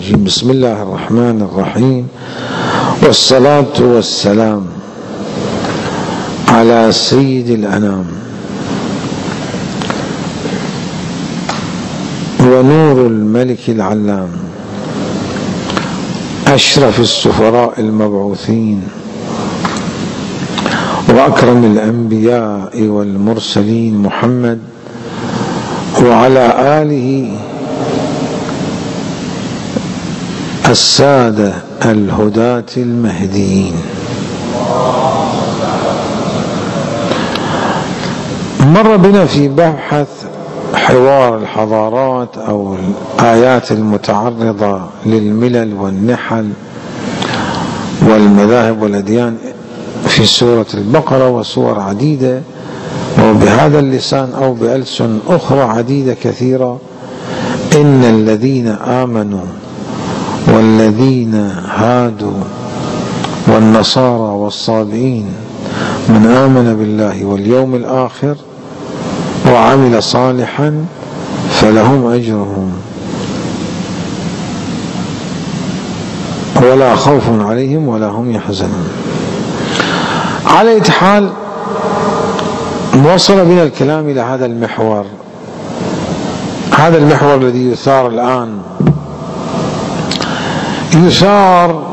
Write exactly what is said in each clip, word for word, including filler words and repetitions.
بسم الله الرحمن الرحيم، والصلاة والسلام على سيد الأنام ونور الملك العلام، أشرف السفراء المبعوثين وأكرم الأنبياء والمرسلين محمد وعلى آله السادة الهداة المهديين. مر بنا في بحث حوار الحضارات أو الآيات المتعرضة للملل والنحل والمذاهب والأديان في سورة البقرة وسور عديدة، وبهذا اللسان أو بألسن أخرى عديدة كثيرة: إن الذين آمنوا والذين هادوا والنصارى والصابئين من آمن بالله واليوم الآخر وعمل صالحا فلهم أجرهم ولا خوف عليهم ولا هم يحزنون. على أي حال، وصل بنا الكلام إلى هذا المحور هذا المحور الذي يثار الآن، يثار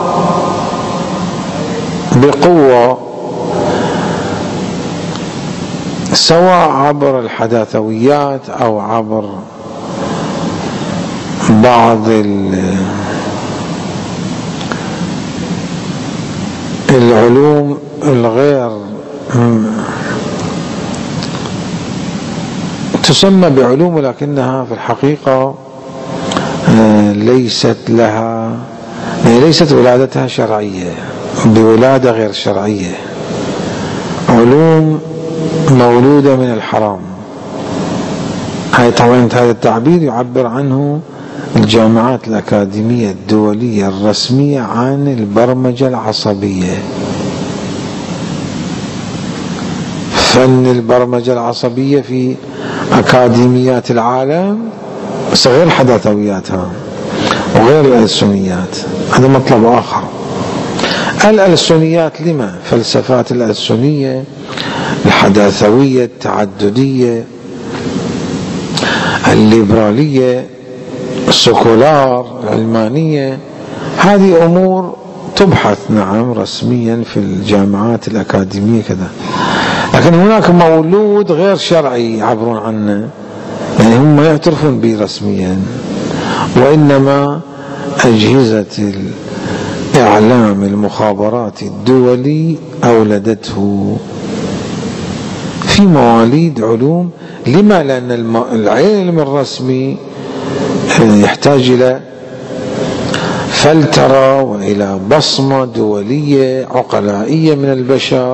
بقوة سواء عبر الحداثويات أو عبر بعض العلوم الغير تسمى بعلوم، ولكنها في الحقيقة ليست لها ليست ولادتها شرعية، بولادة غير شرعية، علوم مولودة من الحرام. هاي طبعا هذا التعبير يعبر عنه الجامعات الأكاديمية الدولية الرسمية عن البرمجة العصبية. فن البرمجة العصبية في أكاديميات العالم، بس غير حداثوياتها وغير الألسنيات، هذا مطلب آخر. الألسنيات لما؟ فلسفات الألسنية، الحداثوية، التعددية، الليبرالية، السكولار، العلمانية، هذه أمور تبحث نعم رسميا في الجامعات الأكاديمية كذا، لكن هناك مولود غير شرعي يعبرون عنه، يعني هم ما يعترفون به رسميا، وإنما أجهزة الإعلام المخابرات الدولي أولدته في مواليد علوم. لما؟ لأن العلم الرسمي يحتاج إلى فلترة وإلى بصمة دولية عقلائية من البشر،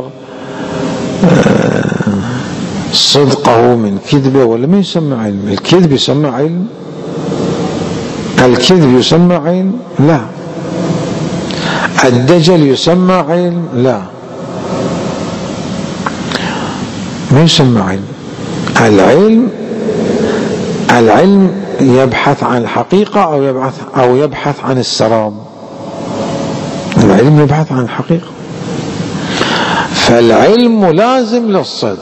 صدقه من كذبه، ولا ما يسمى علم. الكذب يسمى علم؟ الكذب يسمى علم؟ لا. الدجل يسمى علم؟ لا، ما يسمى علم. العلم العلم يبحث عن الحقيقة أو يبحث أو يبحث عن السراب. العلم يبحث عن الحقيقة، فالعلم ملازم للصدق.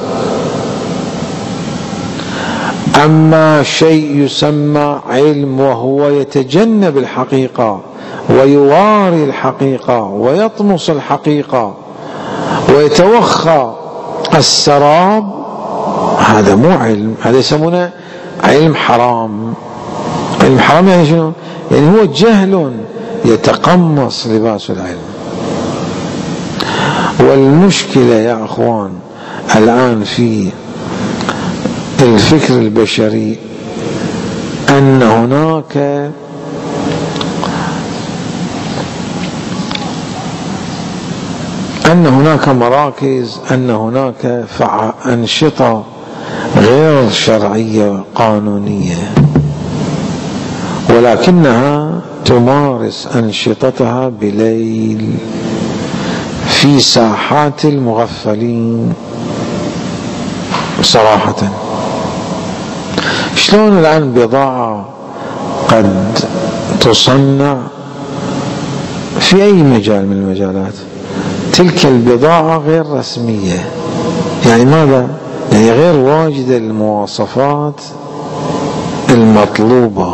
أما شيء يسمى علم وهو يتجنب الحقيقة ويواري الحقيقة ويطمس الحقيقة ويتوخى السراب، هذا مو علم، هذا يسمونه علم حرام. علم حرام يعني شنو؟ يعني هو جهل يتقمص لباس العلم. والمشكلة يا أخوان الآن في الفكر البشري أن هناك أن هناك مراكز، أن هناك أنشطة غير شرعية قانونية، ولكنها تمارس أنشطتها بليل في ساحات المغفلين. صراحة شلون الآن بضاعة قد تصنع في أي مجال من المجالات. تلك البضاعة غير رسمية، يعني ماذا؟ يعني غير واجدة المواصفات المطلوبة.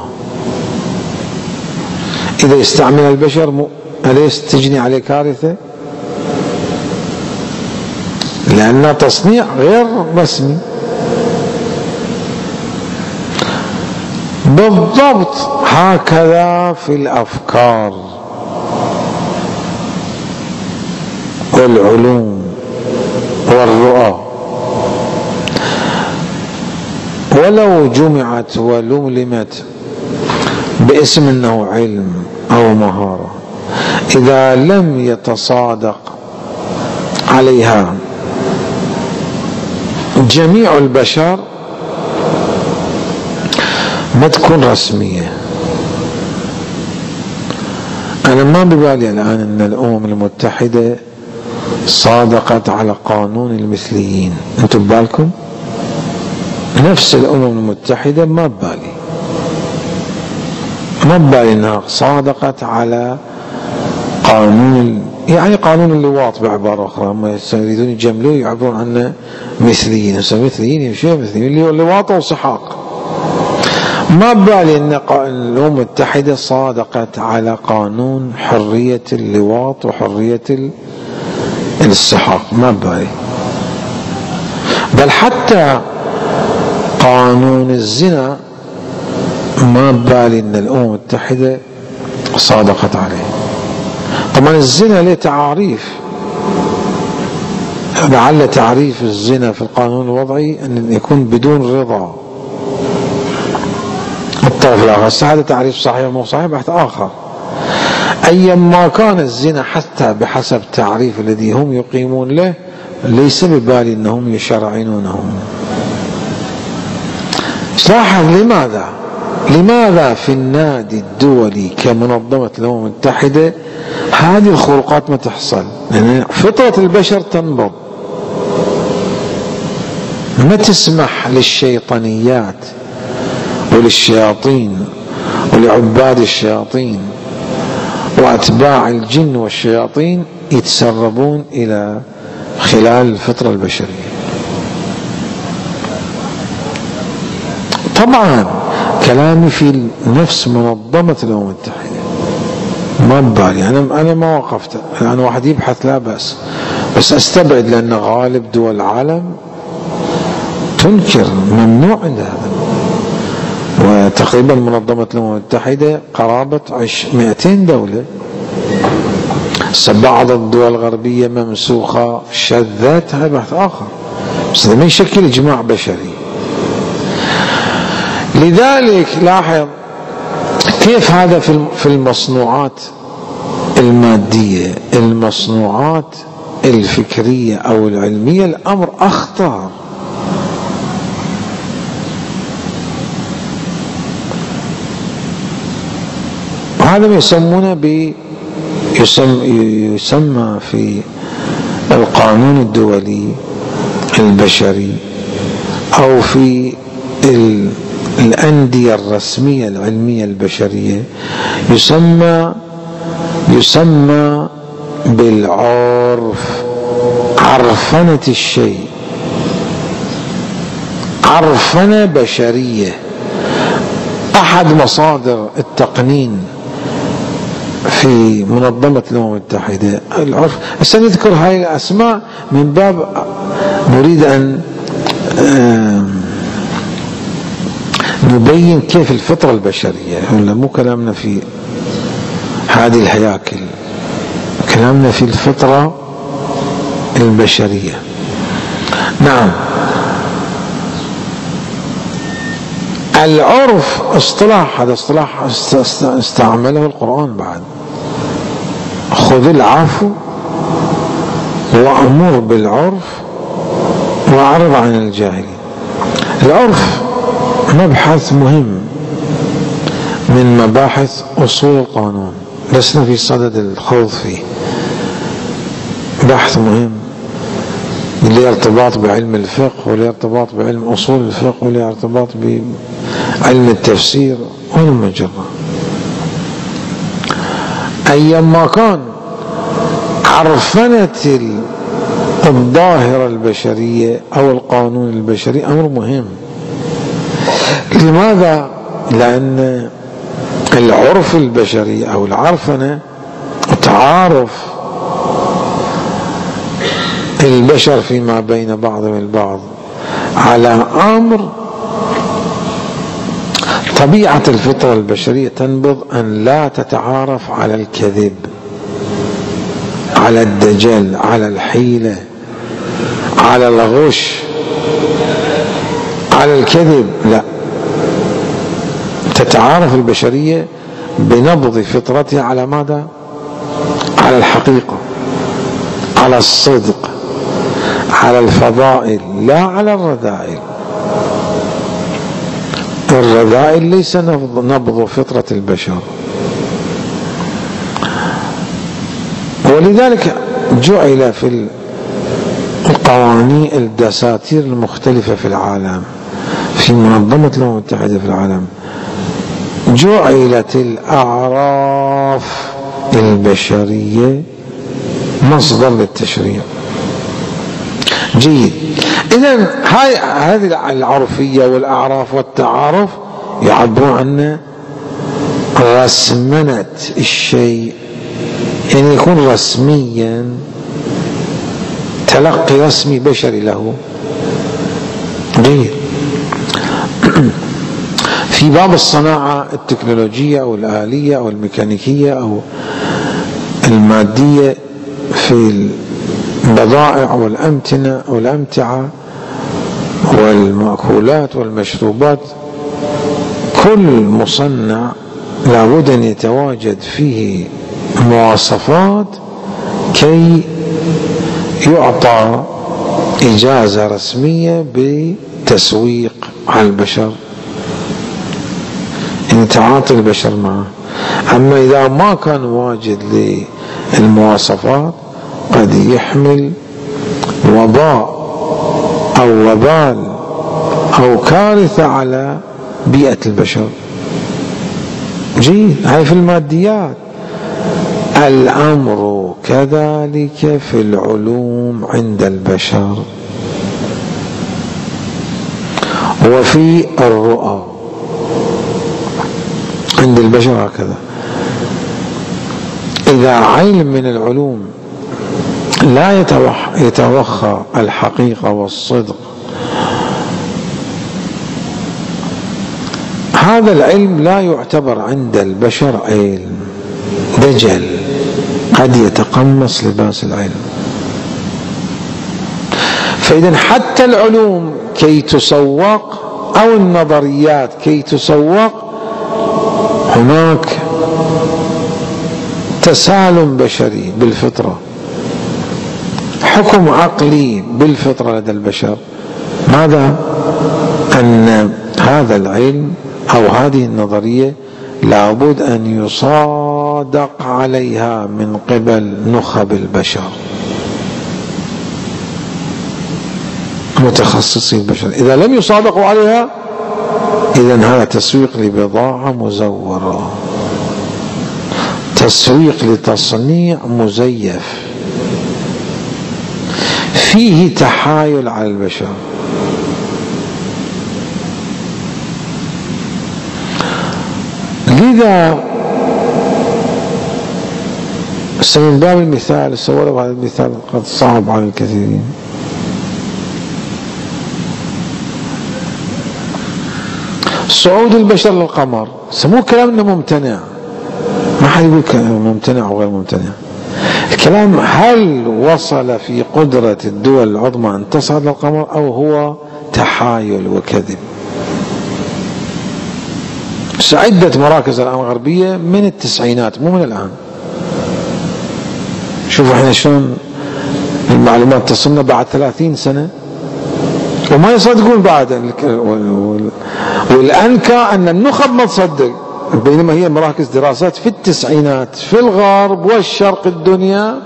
إذا استعمل البشر أليس تجني عليه كارثة؟ لأن تصنيع غير رسمي. بالضبط هكذا في الأفكار والعلوم والرؤى، ولو جمعت ولملمت باسم أنه علم أو مهارة، إذا لم يتصادق عليها جميع البشر ما تكون رسمية. أنا ما ببالي الآن أن الأمم المتحدة صادقت على قانون المثليين. أنتم ببالكم؟ نفس الأمم المتحدة ما ببالي ما ببالي أنها صادقت على قانون، يعني قانون اللواط بعبارة أخرى. هم يريدون يجملوه يعبرون عنه مثليين. مثليين شو مثليين؟ اللي هو اللواط وسحاق. ما ببالي أن الأمم المتحدة صادقت على قانون حرية اللواط وحرية السحاق، ما ببالي. بل حتى قانون الزنا ما ببالي أن الأمم المتحدة صادقت عليه. طبعا الزنا له تعاريف، لعل تعريف الزنا في القانون الوضعي أن يكون بدون رضا الطرف الآخر. هذا تعريف صحيح مو صحيح بحث آخر. أيما كان الزنا حتى بحسب التعريف الذي هم يقيمون له ليس ببالي أنهم يشرعنونه. لاحظ لماذا لماذا في النادي الدولي كمنظمة الأمم المتحدة هذه الخروقات ما تحصل؟ لأن فطرة البشر تنبض، ما تسمح للشيطانيات وللشياطين ولعباد الشياطين وأتباع الجن والشياطين يتسربون إلى خلال الفطرة البشرية. طبعا كلامي في نفس منظمة الأمم المتحدة، ما ببالي. أنا أنا ما وقفت، أنا واحد يبحث لا بأس، بس أستبعد لأن غالب دول العالم تنكر، ممنوع عند هذا. وتقريبا منظمة الأمم المتحدة قرابة مئتين دولة. بعض الدول الغربية ممسوخة شذات، هذا بحث آخر، بس هذا ما يشكل إجماع بشري. لذلك لاحظ كيف هذا في المصنوعات المادية. المصنوعات الفكرية أو العلمية الأمر أخطر. هذا ما يسمونه ب يسمى, يسمى في القانون الدولي البشري أو في الأندية الرسمية العلمية البشرية يسمى يسمى بالعرف، عرفنة الشيء، عرفنة بشرية. أحد مصادر التقنين في منظمة الأمم المتحدة العرف. سنذكر هاي الأسماء من باب نريد أن نبين كيف الفطرة البشرية، ولا مو كلامنا في هذه الهياكل، كلامنا في الفطرة البشرية. نعم، العرف اصطلاح، هذا اصطلاح استعمله القرآن بعد. خذ العفو وأمر بالعرف وأعرض عن الجاهلين. العرف مبحث مهم من مباحث أصول القانون، لسنا في صدد الخوض فيه. بحث مهم له ارتباط بعلم الفقه وله ارتباط بعلم أصول الفقه وله ارتباط بعلم التفسير والمجرة. أيما كان عرفنة الظاهرة البشرية أو القانون البشري أمر مهم. لماذا؟ لأن العرف البشري أو العرفنة تعارف البشر فيما بين بعضهم البعض على أمر طبيعة الفطرة البشرية تنبض أن لا تتعارف على الكذب، على الدجل، على الحيلة، على الغش، على الكذب، لا، تتعارف البشرية بنبض فطرتها على ماذا؟ على الحقيقة، على الصدق، على الفضائل، لا على الرذائل. الرذائل ليس نبض فطرة البشر. ولذلك جعل في القوانين الدساتير المختلفة في العالم، في منظمة الأمم المتحدة في العالم، جعلت الأعراف البشرية مصدر للتشريع. جيد. إذن هاي هذه العرفية والأعراف والتعارف يعبرون عن رسمنة الشيء، يعني يكون رسميا، تلقي رسمي بشري له. جيد. في باب الصناعة التكنولوجية أو الآلية أو الميكانيكية أو المادية، في البضائع والأمتنة أو الأمتعة والمأكولات والمشروبات، كل مصنع لابد أن يتواجد فيه مواصفات كي يعطى إجازة رسمية بتسويق على البشر، يعني تعاطي البشر معه. أما إذا ما كان واجد للمواصفات قد يحمل وباء أو وبال أو كارثة على بيئة البشر. جيد. هاي في الماديات. الأمر كذلك في العلوم عند البشر وفي الرؤى عند البشر هكذا. إذا علم من العلوم لا يتوخى الحقيقة والصدق، هذا العلم لا يعتبر عند البشر علم، دجل، قد يتقمص لباس العلم. فإذا حتى العلوم كي تسوق أو النظريات كي تسوق هناك تسالم بشري بالفطرة، حكم عقلي بالفطرة لدى البشر. ماذا؟ أن هذا العلم أو هذه النظرية لابد أن يصادق عليها من قبل نخب البشر، متخصصي البشر. إذا لم يصادقوا عليها إذن هذا تسويق لبضاعة مزورة، تسويق لتصنيع مزيف فيه تحايل على البشر. لذا من باب المثال السؤال، وهذا المثال قد صعب على الكثيرين. صعود البشر للقمر سموه كلام انه ممتنع، ما حد يقول ممتنع او غير ممتنع. الكلام هل وصل في قدرة الدول العظمى ان تصعد للقمر او هو تحايل وكذب؟ عدة مراكز الآن غربية من التسعينات مو من الآن. شوفوا احنا شلون المعلومات تصلنا بعد ثلاثين سنة وما يصدقون بعد. والأنكى أن النخب ما تصدق، بينما هي مراكز دراسات في التسعينات في الغرب والشرق الدنيا،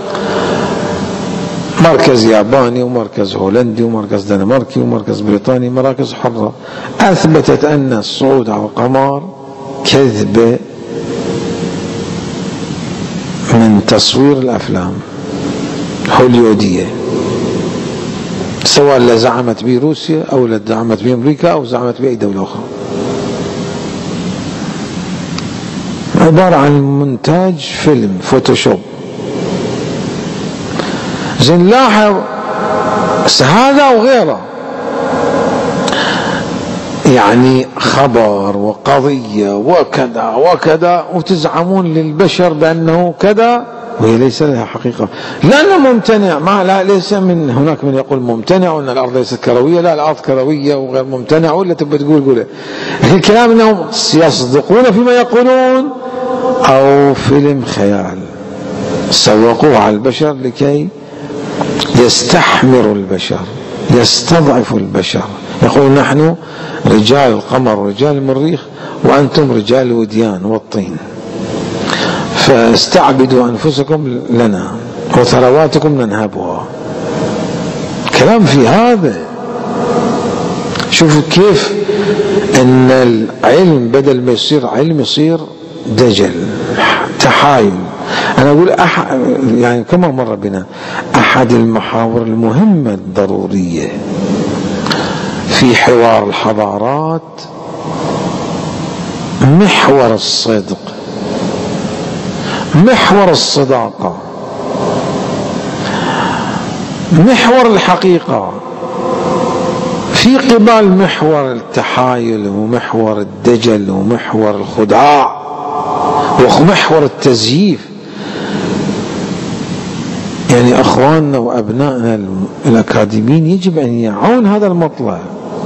مركز ياباني ومركز هولندي ومركز دنماركي ومركز بريطاني، مراكز حرة أثبتت أن الصعود على القمر كذبة تصوير الأفلام هوليودية، سواء اللي زعمت به روسيا أو اللي زعمت به أمريكا أو زعمت به أي دولة أخرى، عبارة عن مونتاج فيلم فوتوشوب. زين لاحظ هذا وغيره، يعني خبر وقضية وكذا وكذا، وتزعمون للبشر بأنه كذا وهي ليس لها حقيقة، لأنه ممتنع. ما لا ليس من هناك من يقول ممتنع وأن الأرض ليست كروية، لا الأرض كروية وغير ممتنع، ولا تبى تقول قوله الكلام أنهم يصدقون فيما يقولون أو فيلم خيال سوقوه على البشر لكي يستحمروا البشر، يستضعفوا البشر، يقول نحن رجال القمر ورجال المريخ وأنتم رجال الوديان والطين، فاستعبدوا أنفسكم لنا وثرواتكم ننهبها. كلام في هذا. شوفوا كيف أن العلم بدل ما يصير علم يصير دجل، تحايل. أنا أقول أح... يعني كما مر بنا أحد المحاور المهمة الضرورية في حوار الحضارات محور الصدق، محور الصداقة، محور الحقيقة، في قبال محور التحايل ومحور الدجل ومحور الخداع ومحور التزييف. يعني أخواننا وأبنائنا الأكاديميين يجب أن يعون هذا المطلع.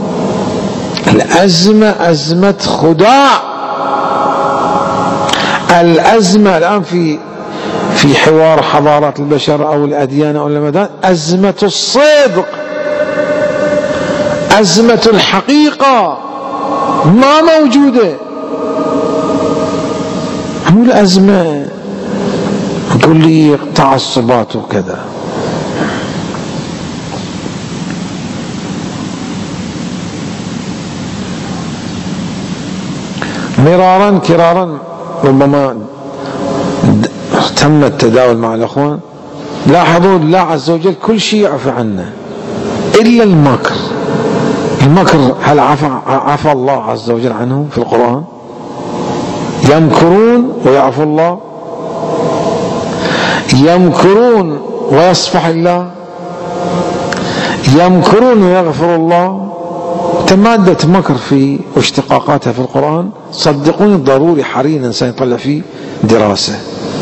الأزمة أزمة خداع، الأزمة الآن في في حوار حضارات البشر أو الأديان أو المدن أزمة الصدق، أزمة الحقيقة ما موجودة. مو الأزمة تقول لي تعصبات وكذا. مرارا كرارا ربما تم التداول مع الأخوان، لاحظوا الله عز وجل كل شيء يعفى عنه إلا المكر. المكر هل عفى, عفى الله عز وجل عنه في القرآن؟ يمكرون ويعفو الله، يمكرون ويصفح الله، يمكرون ويغفر الله. مادة مكر في واشتقاقاتها في القرآن صدقوني ضروري حري الإنسان يطلع فيه دراسة.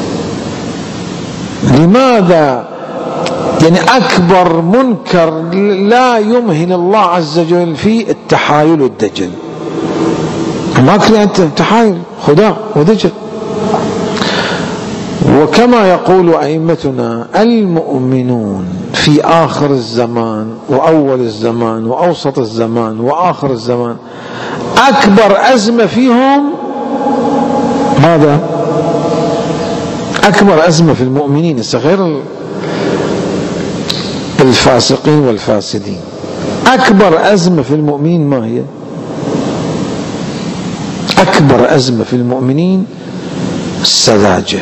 لماذا؟ يعني أكبر منكر لا يمهل الله عز وجل فيه التحايل والدجل. مكر يعني تحايل خداع ودجل. وكما يقول أئمتنا المؤمنون في آخر الزمان وأول الزمان وأوسط الزمان وآخر الزمان أكبر أزمة فيهم ماذا؟ أكبر أزمة في المؤمنين غير الفاسقين والفاسدين. أكبر أزمة في المؤمنين ما هي؟ أكبر أزمة في المؤمنين السذاجة.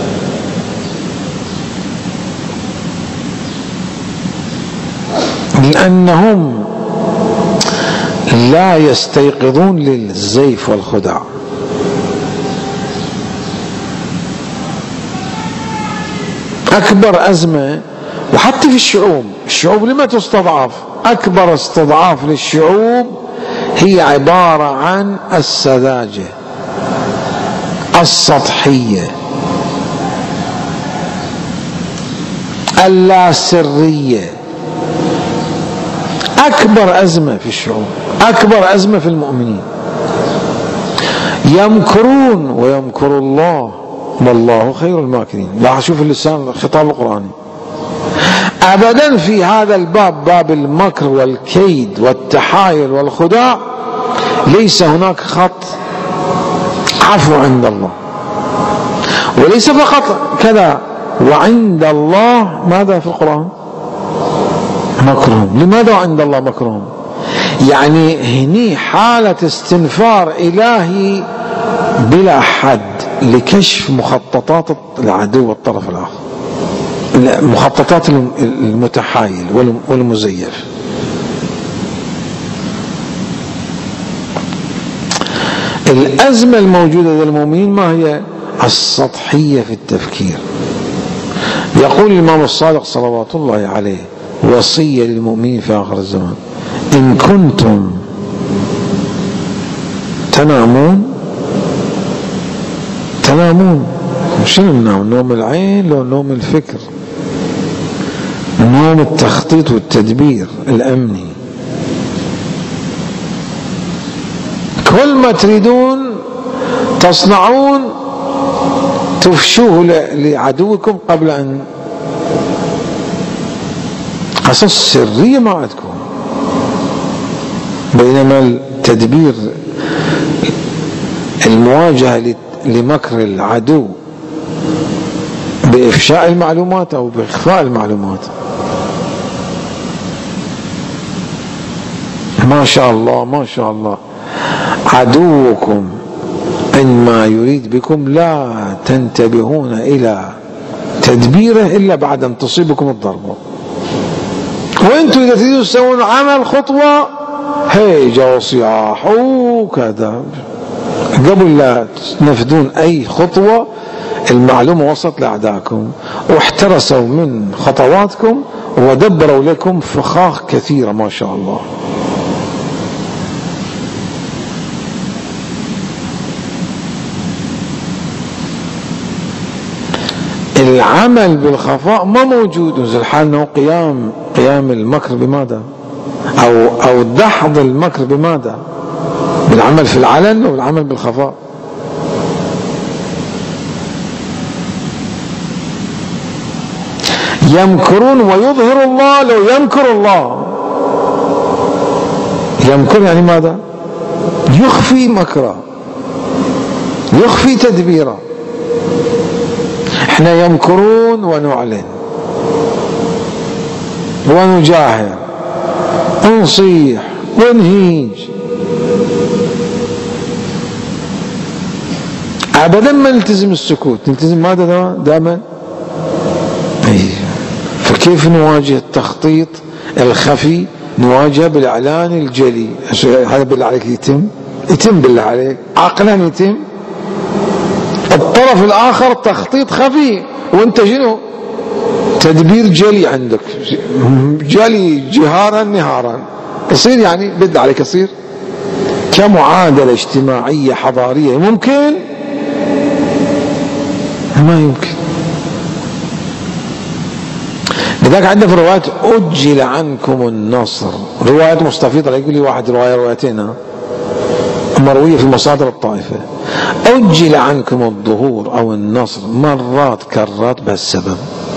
لأنهم لا يستيقظون للزيف والخداع. أكبر أزمة وحتى في الشعوب، الشعوب لما تستضعف؟ أكبر استضعاف للشعوب هي عبارة عن السذاجة، السطحية، اللاسرية. أكبر أزمة في الشعوب، أكبر أزمة في المؤمنين. يمكرون ويمكر الله والله خير الماكرين. لا شوف اللسان الخطاب القرآني أبدا في هذا الباب، باب المكر والكيد والتحايل والخداع، ليس هناك خط عفو عند الله. وليس فقط كذا، وعند الله ماذا في القرآن؟ مكرهم. لماذا عند الله مكرهم؟ يعني هني حالة استنفار إلهي بلا حد. لكشف مخططات العدو والطرف الآخر، مخططات المتحايل والمزيف. الأزمة الموجودة لدى المؤمنين ما هي؟ السطحية في التفكير. يقول الإمام الصادق صلوات الله عليه وصية للمؤمنين في آخر الزمان: إن كنتم تنامون تنامون شنو النوم؟ نوم العين لو نوم الفكر، نوم التخطيط والتدبير الأمني. كل ما تريدون تصنعون تفشوه لعدوكم قبل أن قصص سرية ما عندكم، بينما التدبير المواجهة لمكر العدو بإفشاء المعلومات أو بإخفاء المعلومات. ما شاء الله ما شاء الله، عدوكم عندما يريد بكم لا تنتبهون إلى تدبيره إلا بعد أن تصيبكم الضربة، وأنتم إذا تريدون تسوون عمل خطوة هيجا وصياح وكذا، قبل لا تنفذون أي خطوة المعلومة وصلت لأعدائكم واحترسوا من خطواتكم ودبروا لكم فخاخ كثيرة ما شاء الله. العمل بالخفاء ما موجود، زي الحال انه قيام قيام المكر بماذا؟ او او دحض المكر بماذا؟ بالعمل في العلن والعمل بالخفاء. يمكرون ويظهر الله لو يمكر الله. يمكر يعني ماذا؟ يخفي مكره، يخفي تدبيره. احنا يمكرون ونعلن ونجاهر ونصيح ونهيج، ابدا ما نلتزم السكوت، نلتزم ماذا دائما؟ فكيف نواجه التخطيط الخفي؟ نواجه بالاعلان الجلي. هذا بالله عليك يتم يتم بالله عليك عقلا يتم. الطرف الآخر تخطيط خفي وانت شنو؟ تدبير جلي عندك، جلي جهارا نهارا. يصير يعني بالله عليك يصير كمعادلة اجتماعية حضارية ممكن؟ ما يمكن. لذلك عندنا في روايات أجل عنكم النصر، رواية مستفيضة. يقول لي واحد رواية روايتين مروية في مصادر الطائفة: أجل عنكم الظهور أو النصر مرات كرات بهالسبب.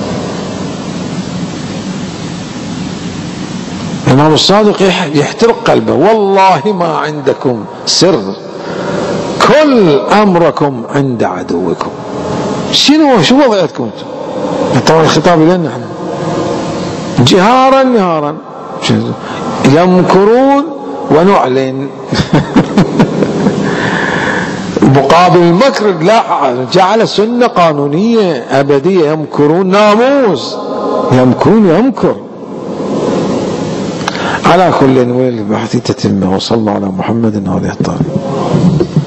الإمام الصادق يحترق قلبه: والله ما عندكم سر، كل أمركم عند عدوكم. شنو شو وضعتكم؟ طبعا الخطاب لنا نحن جهارا نهارا، يمكرون ونعلن. مقابل المكر لا، جعل سنة قانونية أبدية. يمكرون ناموس، يمكرون يمكر. على كل ويل بحثي تتمه. وصلى الله على محمد وآله الطاهرين.